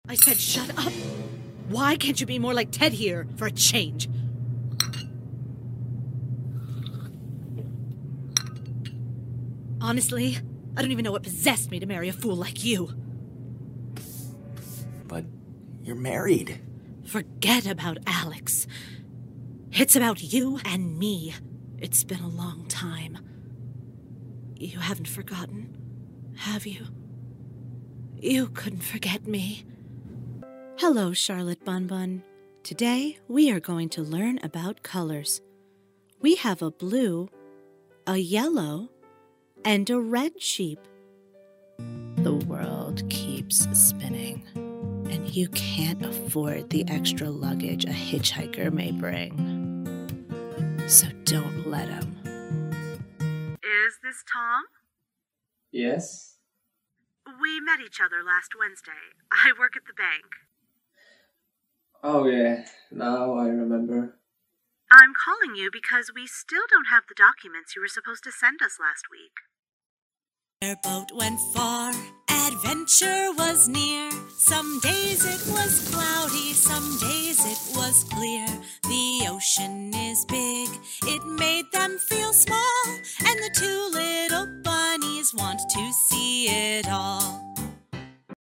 I said shut up. Why can't you be more like Ted here for a change? Honestly, I don't even know what possessed me to marry a fool like you. But you're married. Forget about Alex. It's about you and me. It's been a long time. You haven't forgotten, have you? You couldn't forget me. Hello, Charlotte Bonbon. Today, we are going to learn about colors. We have a blue, a yellow, and a red sheep. The world keeps spinning, and you can't afford the extra luggage a hitchhiker may bring. So don't let him. Is this Tom? Yes? We met each other last Wednesday. I work at the bank. Oh yeah, now I remember. I'm calling you because we still don't have the documents you were supposed to send us last week. Their boat went far, adventure was near. Some days it was cloudy, some days it was clear. The ocean is big.